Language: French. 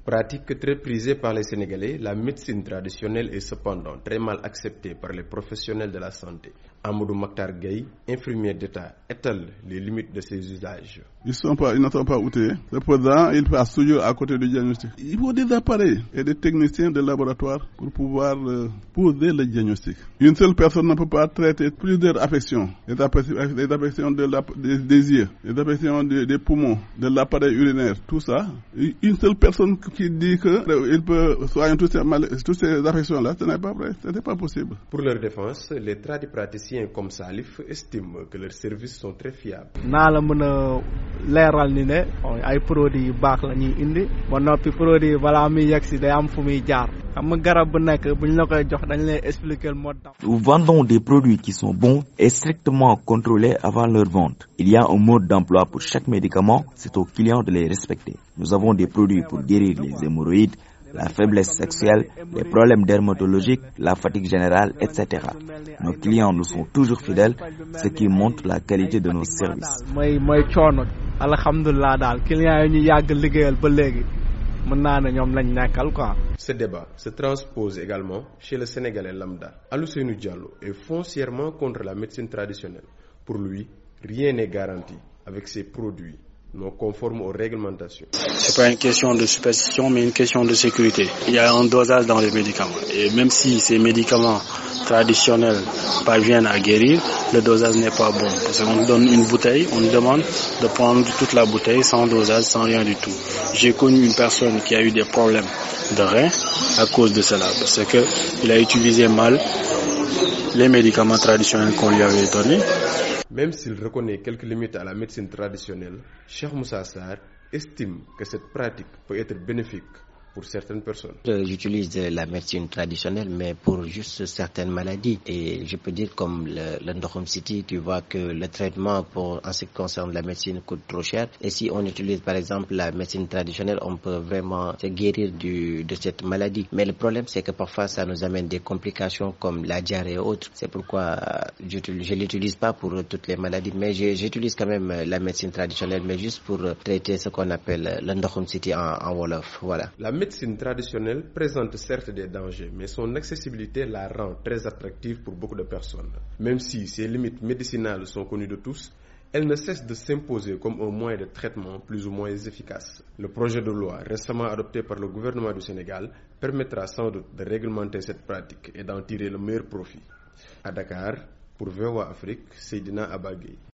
Pratique très prisée par les Sénégalais, la médecine traditionnelle est cependant très mal acceptée par les professionnels de la santé. Amadou Maktar Gueye, infirmier d'État, étale les limites de ces usages. Ils ne sont pas outillés. Le président, il passe toujours à côté du diagnostic. Il faut des appareils et des techniciens de laboratoire pour pouvoir poser le diagnostic. Une seule personne ne peut pas traiter plusieurs affections. Les affections des yeux, les affections des poumons, de l'appareil urinaire, tout ça. Une seule personne qui dit qu'il peut soigner toutes ces affections-là, ce n'est pas vrai, ce n'est pas possible. Pour leur défense, les tradipraticiens comme Salif estiment que leurs services sont très fiables. leeral ni ne ay produits yu baax la ñuy indi ba noppi produit balaa muy yegg si day am fu muy jaar xam nga garab bu nekk buñ la koy jox dañ lay expliquer le mode d'emploi. Nous vendons des produits qui sont bons et strictement contrôlés avant leur vente. Il y a un mode d'emploi pour chaque médicament, c'est aux clients de les respecter. Nous avons des produits pour guérir les hémorroïdes, la faiblesse sexuelle, les problèmes dermatologiques, la fatigue générale, etc. Nos clients nous sont toujours fidèles, ce qui montre la qualité de nos services. Ce débat se transpose également chez le Sénégalais lambda. Alousseynou Diallo est foncièrement contre la médecine traditionnelle. Pour lui, rien n'est garanti avec ces produits non conformes aux réglementations. C'est pas une question de superstition, mais une question de sécurité. Il y a un dosage dans les médicaments. Et même si ces médicaments traditionnels parviennent à guérir, le dosage n'est pas bon. Parce qu'on donne une bouteille, on nous demande de prendre toute la bouteille sans dosage, sans rien du tout. J'ai connu une personne qui a eu des problèmes de rein à cause de cela. Parce qu'il a utilisé mal les médicaments traditionnels qu'on lui avait donnés. Même s'il reconnaît quelques limites à la médecine traditionnelle, Cheikh Moussa Sarr estime que cette pratique peut être bénéfique pour certaines personnes. J'utilise la médecine traditionnelle, mais pour juste certaines maladies. Et je peux dire comme le Ndokhom City, tu vois que le traitement en ce qui concerne la médecine coûte trop cher. Et si on utilise par exemple la médecine traditionnelle, on peut vraiment se guérir de cette maladie. Mais le problème, c'est que parfois ça nous amène des complications comme la diarrhée et autres. C'est pourquoi je l'utilise pas pour toutes les maladies, mais j'utilise quand même la médecine traditionnelle, mais juste pour traiter ce qu'on appelle le Ndokhom City en Wolof. Voilà. La médecine traditionnelle présente certes des dangers, mais son accessibilité la rend très attractive pour beaucoup de personnes. Même si ses limites médicinales sont connues de tous, elle ne cesse de s'imposer comme un moyen de traitement plus ou moins efficace. Le projet de loi récemment adopté par le gouvernement du Sénégal permettra sans doute de réglementer cette pratique et d'en tirer le meilleur profit. À Dakar, pour VOA Afrique, Seydina Abagui.